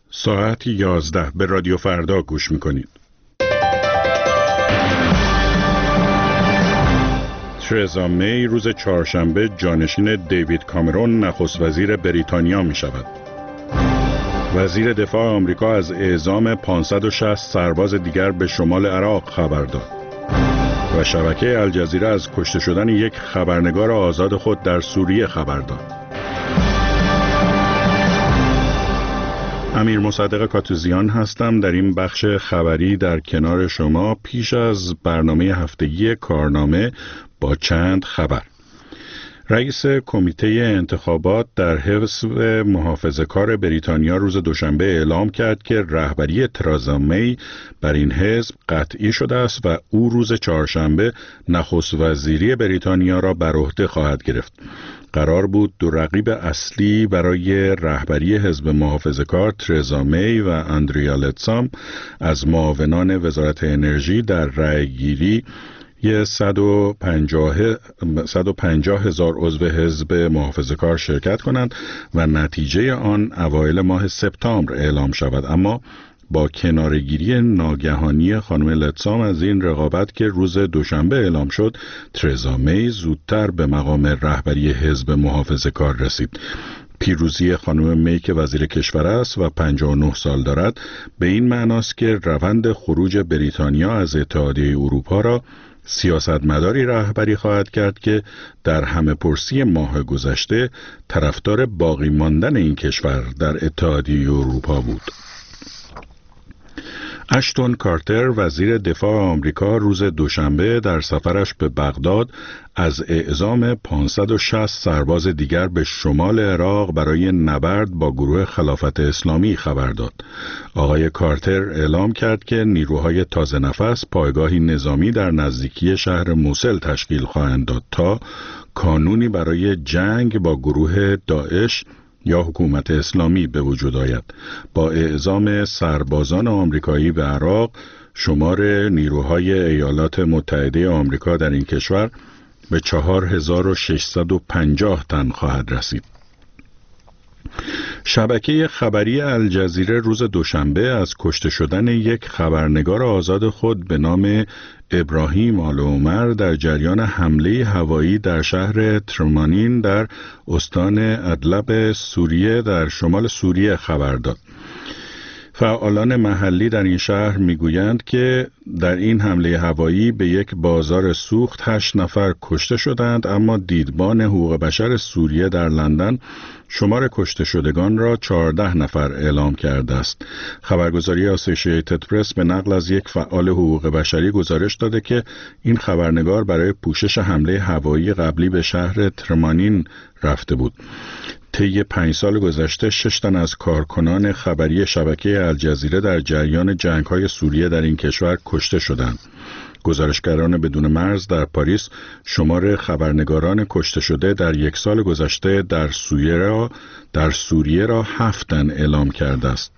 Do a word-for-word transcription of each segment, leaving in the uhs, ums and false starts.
ساعت یازده به رادیو فردا گوش میکنید. ترزا می روز چهارشنبه جانشین دیوید کامرون نخست وزیر بریتانیا می شود. وزیر دفاع آمریکا از اعزام پانصد و شصت سرباز دیگر به شمال عراق خبر داد. و شبکه الجزیره از کشته شدن یک خبرنگار آزاد خود در سوریه خبر داد. امیر مصدق کاتوزیان هستم. در این بخش خبری در کنار شما پیش از برنامه هفتگی کارنامه با چند خبر. رئیس کمیته انتخابات در حزب محافظه‌کار بریتانیا روز دوشنبه اعلام کرد که رهبری ترزا می بر این حزب قطعی شده است و او روز چهارشنبه نخست وزیری بریتانیا را بر عهده خواهد گرفت. قرار بود دو رقیب اصلی برای رهبری حزب محافظه‌کار ترزا می و اندریا لتسام از معاونان وزارت انرژی در رأی‌گیری یه صد و پنجاه هزار عضو حزب محافظه‌کار شرکت کنند و نتیجه آن اوایل ماه سپتامبر اعلام شود. اما با کنارگیری ناگهانی خانم لتسام از این رقابت که روز دوشنبه اعلام شد، ترزا می زودتر به مقام رهبری حزب محافظه‌کار رسید. پیروزی خانم می که وزیر کشور است و پنجاه و نه سال دارد به این معناست که روند خروج بریتانیا از اتحادیه اروپا را سیاستمداری رهبری خواهد کرد که در همه پرسی ماه گذشته طرفدار باقی ماندن این کشور در اتحادیه اروپا بود. اشتون کارتر وزیر دفاع آمریکا روز دوشنبه در سفرش به بغداد از اعزام پانصد و شصت سرباز دیگر به شمال عراق برای نبرد با گروه خلافت اسلامی خبر داد. آقای کارتر اعلام کرد که نیروهای تازه نفس پایگاهی نظامی در نزدیکی شهر موصل تشکیل خواهند داد تا کانونی برای جنگ با گروه داعش یا حکومت اسلامی به وجود آید. با اعزام سربازان آمریکایی به عراق، شمار نیروهای ایالات متحده آمریکا در این کشور به چهار هزار و ششصد و پنجاه تن خواهد رسید. شبکه خبری الجزیره روز دوشنبه از کشته شدن یک خبرنگار آزاد خود به نام ابراهیم آل عمر در جریان حمله هوایی در شهر ترمانین در استان ادلب سوریه در شمال سوریه خبر داد. فعالان محلی در این شهر میگویند که در این حمله هوایی به یک بازار سوخت هشت نفر کشته شدند، اما دیدبان حقوق بشر سوریه در لندن شمار کشته شدگان را چهارده نفر اعلام کرده است. خبرگزاری آسوسییتد پرس به نقل از یک فعال حقوق بشری گزارش داده که این خبرنگار برای پوشش حمله هوایی قبلی به شهر ترمانین رفته بود. طی پنج سال گذشته شش تن از کارکنان خبری شبکه الجزیره در جریان جنگ‌های سوریه در این کشور کشته شدند. گزارشگران بدون مرز در پاریس شمار خبرنگاران کشته شده در یک سال گذشته در سوریه را در سوریه را هفت تن اعلام کرده است.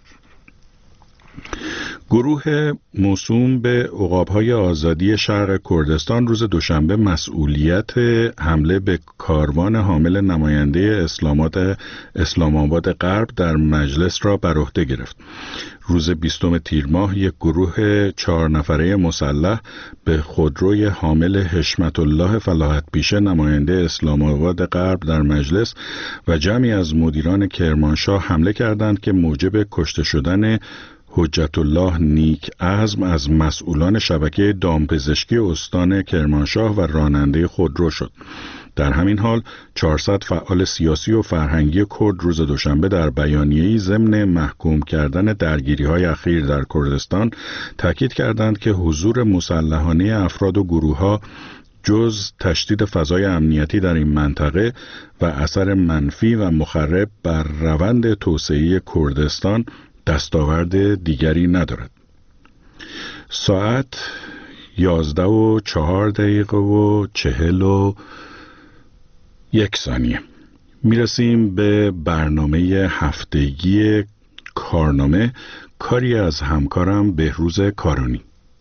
گروه موسوم به عقاب‌های آزادی شرق کردستان روز دوشنبه مسئولیت حمله به کاروان حامل نماینده اسلامات اسلام آباد غرب در مجلس را بر عهده گرفت. روز بیستم تیر ماه یک گروه چهار نفره مسلح به خودروی حامل حشمت الله فلاحت پیشه نماینده اسلام آباد غرب در مجلس و جمعی از مدیران کرمانشاه حمله کردند که موجب کشته شدن حجت الله نیک عزم از مسئولان شبکه دامپزشکی استان کرمانشاه و راننده خودرو شد. در همین حال چهارصد فعال سیاسی و فرهنگی کرد روز دوشنبه در بیانیه‌ای ضمن محکوم کردن درگیری‌های اخیر در کردستان تاکید کردند که حضور مسلحانه افراد و گروه‌ها جز تشدید فضای امنیتی در این منطقه و اثر منفی و مخرب بر روند توسعه کردستان دستاورد دیگری ندارد. ساعت یازده و چهار دقیقه و چهل و یک ثانیه. میرسیم به برنامه هفتگی کارنامه، کاری از همکارم بهروز کارونی.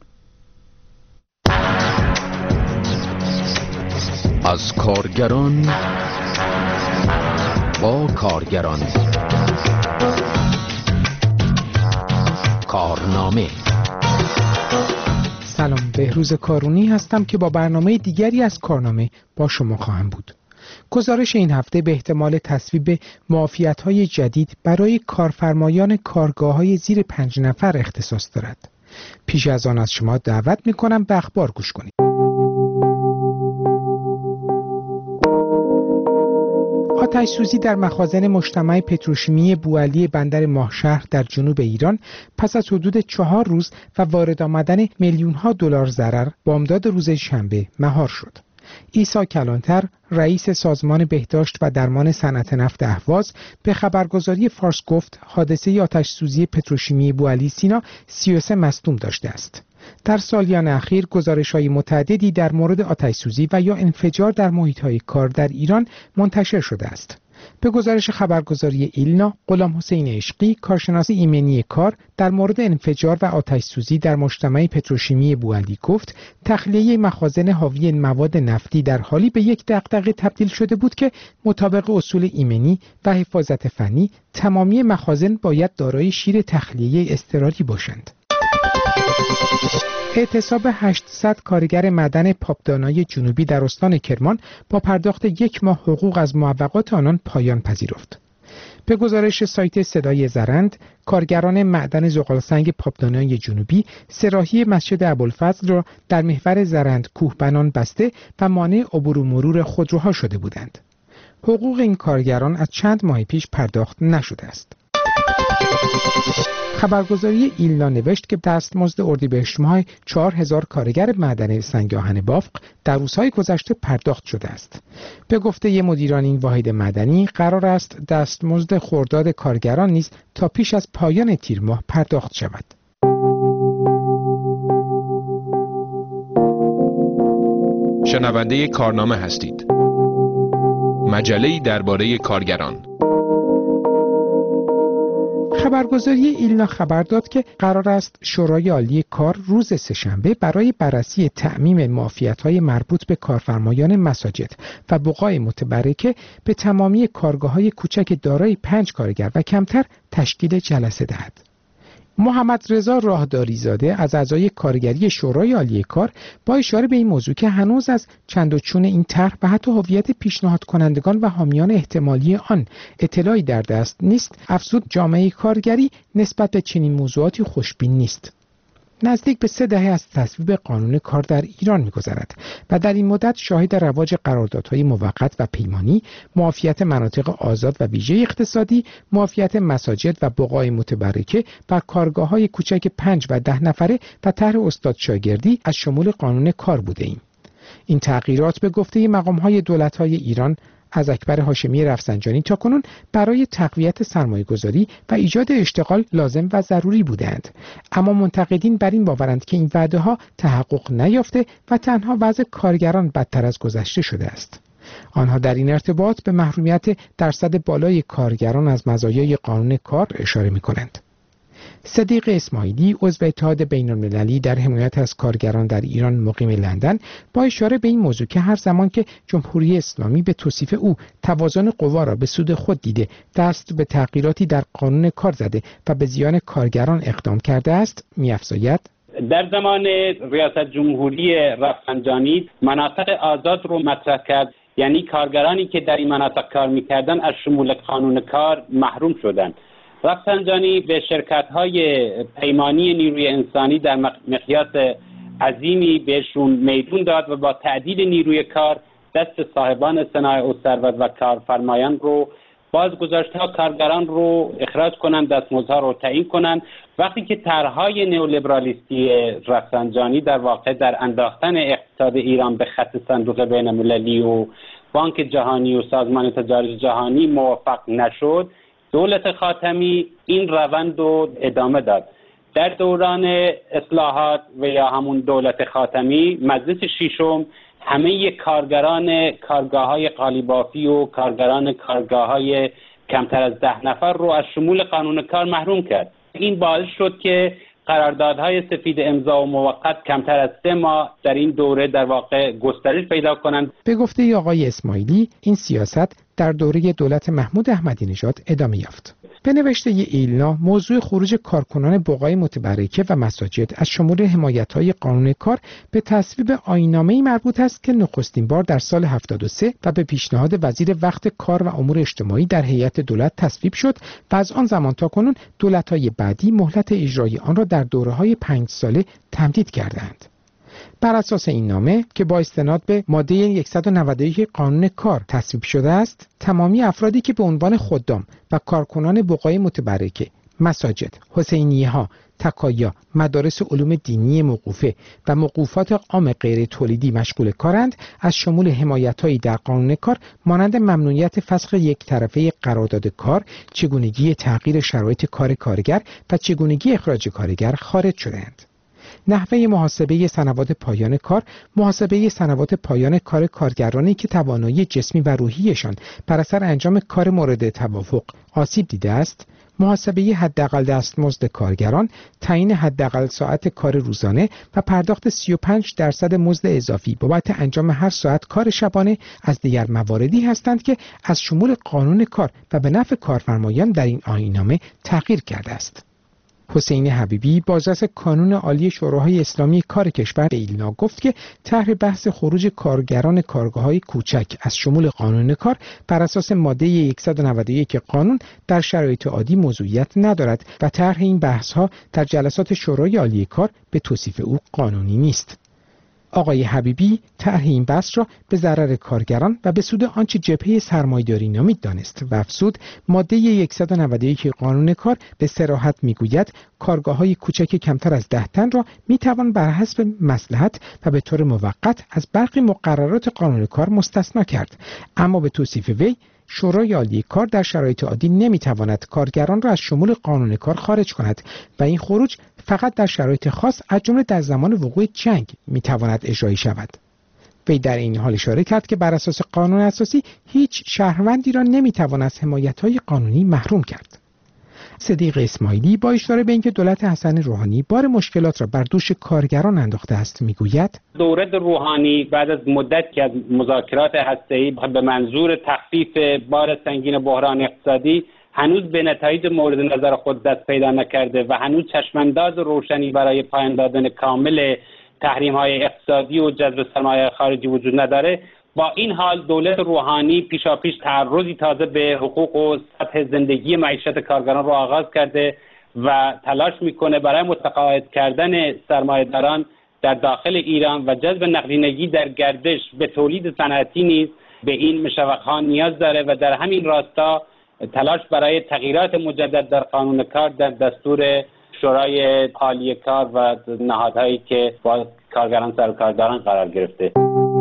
از کارگران با کارگران کارنامه. سلام، بهروز کارونی هستم که با برنامه دیگری از کارنامه با شما خواهم بود. گزارش این هفته به احتمال تصویب معافیت‌های جدید برای کارفرمایان کارگاه‌های زیر پنج نفر اختصاص دارد. پیش از آن از شما دعوت می‌کنم به اخبار گوش کنید. آتش سوزی در مخازن مجتمع پتروشیمی بوعلی بندر ماهشهر در جنوب ایران پس از حدود چهار روز و وارد آمدن میلیون‌ها دلار ضرر بامداد روز شنبه مهار شد. عیسی کلانتر، رئیس سازمان بهداشت و درمان صنعت نفت اهواز، به خبرگزاری فارس گفت حادثه آتش سوزی پتروشیمی بوعلی سینا سی و سه مصدوم داشته است. در سالیان اخیر گزارش‌های متعددی در مورد آتش سوزی و یا انفجار در محیط‌های کار در ایران منتشر شده است. به گزارش خبرگزاری ایلنا، غلام حسین عشقی، کارشناس ایمنی کار، در مورد انفجار و آتش سوزی در مجتمع پتروشیمی بوعلی گفت تخلیه مخازن حاوی مواد نفتی در حالی به یک دغدغه تبدیل شده بود که مطابق اصول ایمنی و حفاظت فنی تمامی مخازن باید دارای شیر تخلیه اضطراری باشند. اعتصاب هشتصد کارگر معدن پاپدانای جنوبی در استان کرمان با پرداخت یک ماه حقوق از معوقات آنان پایان پذیرفت. به گزارش سایت صدای زرند، کارگران معدن زغالسنگ پاپدانای جنوبی سراحی مسجد ابوالفضل را در محور زرند کوهبنان بسته و مانع عبور و مرور خودروها شده بودند. حقوق این کارگران از چند ماه پیش پرداخت نشده است. خبرگزاری ایلنا نوشت که دستمزد اردیبهشت ماه چهار هزار کارگر معدن سنگ آهن بافق در روزهای گذشته پرداخت شده است. به گفته مدیران این واحد معدنی قرار است دستمزد خرداد کارگران نیز تا پیش از پایان تیر ماه پرداخت شود. شنونده کارنامه هستید. مجله‌ای درباره کارگران. خبرگزاری ایلنا خبر داد که قرار است شورای عالی کار روز سه‌شنبه برای بررسی تعمیم معافیت‌های مربوط به کارفرمایان مساجد و بقاع متبرکه به تمامی کارگاه‌های کوچک دارای پنج کارگر و کمتر تشکیل جلسه دهد. محمد رضا راهداری زاده از اعضای کارگری شورای عالی کار با اشاره به این موضوع که هنوز از چند و چون این طرح و حتی هویت پیشنهاد کنندگان و حامیان احتمالی آن اطلاعی در دست نیست، افزود جامعه کارگری نسبت به چنین موضوعاتی خوشبین نیست. نزدیک به سه دهه از تصویب قانون کار در ایران می‌گذرد و در این مدت شاهد رواج قراردادهای موقت و پیمانی، معافیت مناطق آزاد و ویژه اقتصادی، معافیت مساجد و بقاع متبرکه و کارگاه‌های کوچک پنج و ده نفره و طرح استاد شاگردی از شمول قانون کار بوده‌ایم. این تغییرات به گفته مقام‌های دولت‌های ایران از اکبر هاشمی رفسنجانی تاکنون برای تقویت سرمایه‌گذاری و ایجاد اشتغال لازم و ضروری بودند، اما منتقدین بر این باورند که این وعده‌ها تحقق نیافته و تنها وضع کارگران بدتر از گذشته شده است. آنها در این ارتباط به محرومیت درصد بالای کارگران از مزایای قانون کار اشاره می‌کنند. صدیق اسماعیلی، عضو اتحاد بین‌المللی در حمایت از کارگران در ایران مقیم لندن، با اشاره به این موضوع که هر زمان که جمهوری اسلامی به توصیف او توازن قوا را به سود خود دیده، دست به تغییراتی در قانون کار زده و به زیان کارگران اقدام کرده است، می‌افزاید: در زمان ریاست جمهوری رفسنجانی مناطق آزاد رو مطرح کرد، یعنی کارگرانی که در این مناطق کار می‌کردند از شمول قانون کار محروم شدند. رفسنجانی به شرکت‌های پیمانی نیروی انسانی در مقیاس عظیمی بهشون میدون داد و با تعدیل نیروی کار دست صاحبان صنایع و ثروت و کارفرمایان رو باز گذاشت تا کارگران رو اخراج کنند، دستمزدها رو تعیین کنند. وقتی که طرح‌های نئولیبرالیستی رفسنجانی در واقع در انداختن اقتصاد ایران به خط صندوق بین‌المللی و بانک جهانی و سازمان تجارت جهانی موفق نشد، دولت خاتمی این روند رو ادامه داد. در دوران اصلاحات و یا همون دولت خاتمی، مجلس ششم همه کارگران کارگاه‌های قالیبافی و کارگران کارگاه‌های کمتر از ده نفر رو از شمول قانون کار محروم کرد. این باعث شد که قراردادهای سفید امضا و موقت کمتر از سه ماه در این دوره در واقع گسترش پیدا کنند. به گفته آقای اسماعیلی، این سیاست در دوره دولت محمود احمدی نژاد ادامه یافت. به نوشته ایلنا، موضوع خروج کارکنان بقاع متبرکه و مساجد از شمول حمایت‌های قانون کار به تصویب آیین‌نامه‌ای مربوط است که نخستین بار در سال هفتاد و سه و به پیشنهاد وزیر وقت کار و امور اجتماعی در هیئت دولت تصویب شد و از آن زمان تا کنون دولت‌های بعدی مهلت اجرای آن را در دوره‌های پنج ساله تمدید کردند. بر اساس این نامه که با استناد به ماده صد و نود و یک قانون کار تصویب شده است، تمامی افرادی که به عنوان خدام و کارکنان بقاع متبرکه، مساجد، حسینیه‌ها، تکایا، مدارس علوم دینی موقوفه و موقوفات عام غیر تولیدی مشغول کارند، از شمول حمایت‌هایی در قانون کار مانند ممنوعیت فسخ یک طرفه قرارداد کار، چگونگی تغییر شرایط کار کارگر و چگونگی اخراج کارگر خارج شدند. نحوه محاسبه سنوات پایان کار، محاسبه سنوات پایان کار کارگرانی که توانایی جسمی و روحیشان بر اثر انجام کار مورد توافق آسیب دیده است، محاسبه حداقل دستمزد کارگران، تعیین حداقل ساعت کار روزانه و پرداخت سی و پنج درصد مزد اضافی بابت انجام هر ساعت کار شبانه از دیگر مواردی هستند که از شمول قانون کار و به نفع کارفرمایان در این آیین‌نامه تغییر کرده است. حسین حبیبی، بازرس کانون عالی شوراهای اسلامی کار کشور، به ایلنا گفت که طرح بحث خروج کارگران کارگاه‌های کوچک از شمول قانون کار بر اساس ماده صد و نود و یک قانون در شرایط عادی موضوعیت ندارد و طرح این بحث‌ها در جلسات شورای عالی کار به توصیف او قانونی نیست. آقای حبیبی طرح این بحث را به ضرر کارگران و به سود آنچه جبهه سرمایه‌داری نامید دانست و افزود ماده صد و نود و یک قانون کار به صراحت میگوید کارگاه‌های کوچک کمتر از ده تن را میتوان بر حسب مصلحت و به طور موقت از برخی مقررات قانون کار مستثنا کرد، اما به توصیف وی شورای عالی کار در شرایط عادی نمیتواند کارگران را از شمول قانون کار خارج کند و این خروج فقط در شرایط خاص از جمله در زمان وقوع جنگ میتواند اجرایی شود. وی در این حال اشاره کرد که بر اساس قانون اساسی هیچ شهروندی را نمیتوان از حمایت‌های قانونی محروم کرد. صدیق اسماعیلی با اشاره به اینکه دولت حسن روحانی بار مشکلات را بر دوش کارگران انداخته است میگوید دولت روحانی بعد از مدت که از مذاکرات هسته‌ای به منظور تخفیف بار سنگین بحران اقتصادی هنوز به نتایج مورد نظر خود دست پیدا نکرده و هنوز چشمانداز روشنی برای پایان دادن کامل تحریم‌های اقتصادی و جذب سرمایه خارجی وجود نداره. با این حال دولت روحانی پیشاپیش تعرضی تازه به حقوق و سطح زندگی معیشت کارگران را آغاز کرده و تلاش میکنه برای متقاعد کردن سرمایه‌داران در داخل ایران و جذب نقدینگی در گردش به تولید صنعتی نیز به این مشوق‌ها نیاز داره و در همین راستا تلاش برای تغییرات مجدد در قانون کار در دستور شورای عالی کار و نهادهایی که با کارگران سر و کارداران قرار گرفته.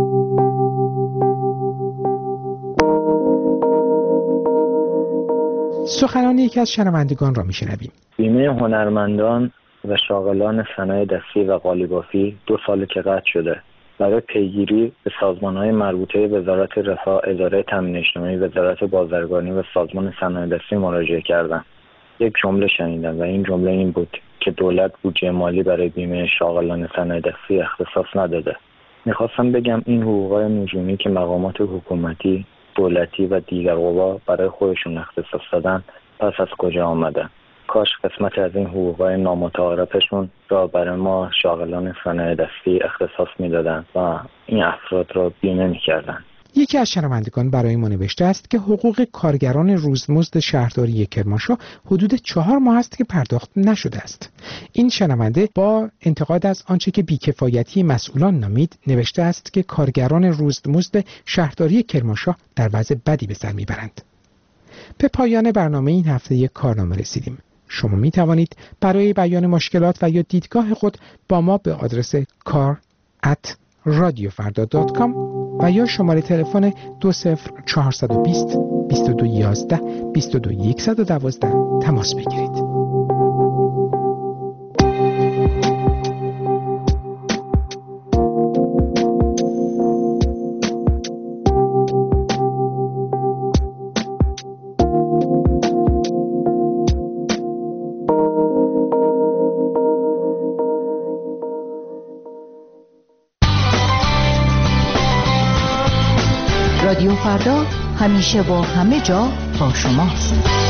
سخنان یکی از شنوندگان را میشنویم. بیمه هنرمندان و شاغلان صنایع دستی و قالیبافی دو سال که قطع شده. برای پیگیری به سازمان‌های مربوطه وزارت رفاه، اداره تامین اجتماعی، وزارت بازرگانی و سازمان صنایع دستی مراجعه کردم. یک جمله شنیدم و این جمله این بود که دولت بودجه مالی برای بیمه شاغلان صنایع دستی اختصاص نداده. میخواستم بگم این حقوقای نجومی که مقامات حکومتی، دولتی و دیگر قوا برای خودشون اختصاص دادن پس از کجا آمدن؟ کاش قسمت از این حقوقای نامتعارفشون را برای ما شاغلان صنایع دستی اختصاص میدادن و این افراد را بیمه میکردن. یکی از شنوندگان برای ما نوشته است که حقوق کارگران روزمزد شهرداری کرمانشاه حدود چهار ماه است که پرداخت نشده است. این شنونده با انتقاد از آنچه که بیکفایتی مسئولان نامید نوشته است که کارگران روزمزد شهرداری کرمانشاه در وضع بدی به سر میبرند. به پایان برنامه این هفته یک کارنامه رسیدیم. شما می توانید برای بیان مشکلات و یا دیدگاه خود با ما به آدرس کار ات رادیو فردا دات کام و یا شماره تلفن دو صفر چهار دو صفر بیست و دو یازده بیست و دو صد و دوازده تماس بگیرید. رادیو فردا همیشه و همه جا با شماست.